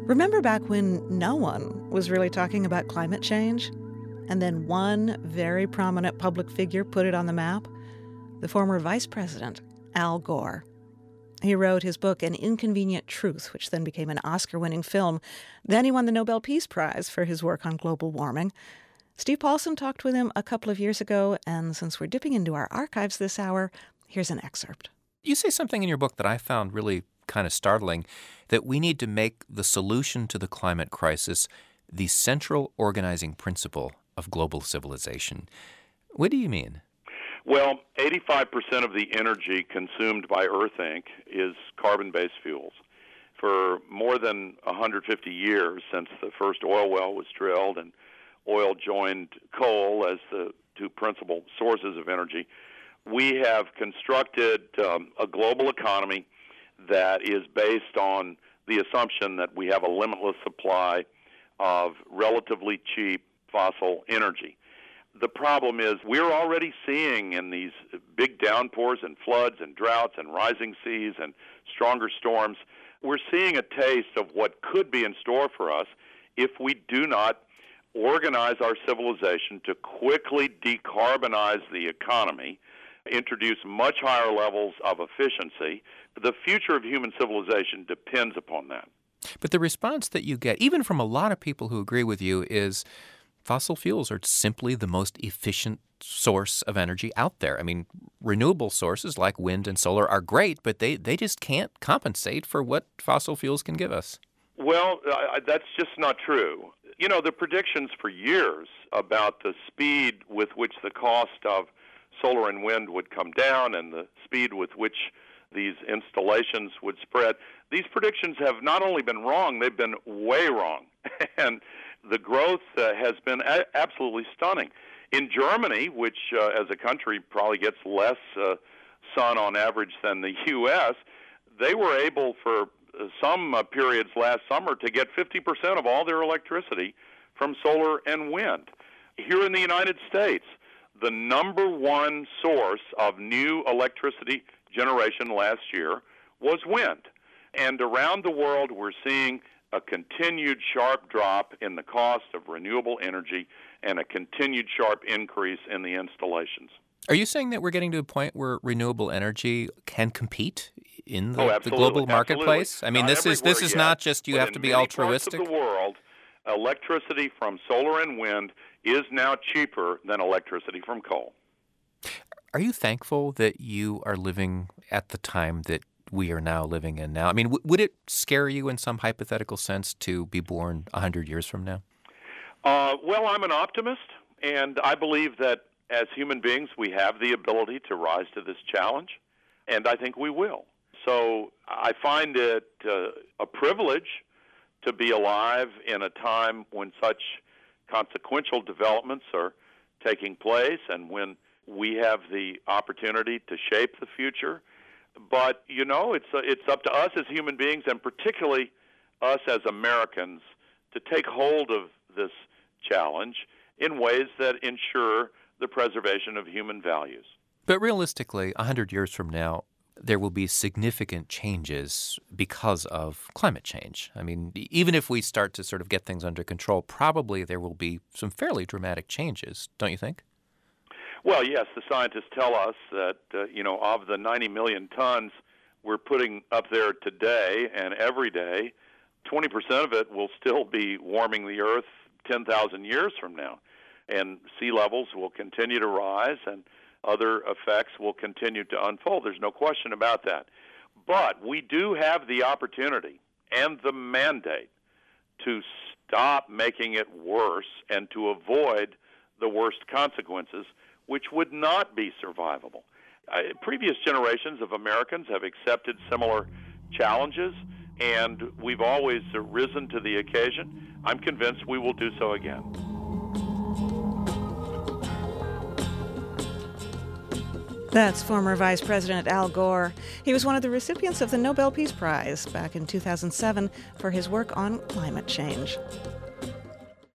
Remember back when no one was really talking about climate change? And then one very prominent public figure put it on the map? The former Vice President, Al Gore. He wrote his book, An Inconvenient Truth, which then became an Oscar-winning film. Then he won the Nobel Peace Prize for his work on global warming. Steve Paulson talked with him a couple of years ago, and since we're dipping into our archives this hour, here's an excerpt. You say something in your book that I found really kind of startling, that we need to make the solution to the climate crisis the central organizing principle of global civilization. What do you mean? Well, 85% of the energy consumed by Earth Inc. is carbon-based fuels. For more than 150 years, since the first oil well was drilled and oil joined coal as the two principal sources of energy, we have constructed a global economy that is based on the assumption that we have a limitless supply of relatively cheap fossil energy. The problem is we're already seeing in these big downpours and floods and droughts and rising seas and stronger storms, we're seeing a taste of what could be in store for us if we do not organize our civilization to quickly decarbonize the economy, introduce much higher levels of efficiency. The future of human civilization depends upon that. But the response that you get, even from a lot of people who agree with you, is fossil fuels are simply the most efficient source of energy out there. I mean, renewable sources like wind and solar are great, but they just can't compensate for what fossil fuels can give us. Well, that's just not true. You know, the predictions for years about the speed with which the cost of solar and wind would come down and the speed with which these installations would spread, these predictions have not only been wrong, they've been way wrong. And the growth has been absolutely stunning. In Germany, which as a country probably gets less sun on average than the U.S., they were able for some periods last summer to get 50% of all their electricity from solar and wind. Here in the United States, the number one source of new electricity generation last year was wind. And around the world, we're seeing a continued sharp drop in the cost of renewable energy and a continued sharp increase in the installations. Are you saying that we're getting to a point where renewable energy can compete in the absolutely, global marketplace? Absolutely. I mean, this is not just you have to be altruistic. In many parts of the world, electricity from solar and wind is now cheaper than electricity from coal. Are you thankful that you are living at the time that we are now living in now? I mean, would it scare you in some hypothetical sense to be born 100 years from now? Well, I'm an optimist, and I believe that as human beings, we have the ability to rise to this challenge, and I think we will. So I find it a privilege to be alive in a time when such consequential developments are taking place and when we have the opportunity to shape the future. But, you know, it's up to us as human beings, and particularly us as Americans, to take hold of this challenge in ways that ensure the preservation of human values. But realistically, 100 years from now, there will be significant changes because of climate change. I mean, even if we start to sort of get things under control, probably there will be some fairly dramatic changes, don't you think? Well, yes, the scientists tell us that, of the 90 million tons we're putting up there today and every day, 20% of it will still be warming the Earth 10,000 years from now. And sea levels will continue to rise and other effects will continue to unfold. There's no question about that. But we do have the opportunity and the mandate to stop making it worse and to avoid the worst consequences, which would not be survivable. Previous generations of Americans have accepted similar challenges, and we've always risen to the occasion. I'm convinced we will do so again. That's former Vice President Al Gore. He was one of the recipients of the Nobel Peace Prize back in 2007 for his work on climate change.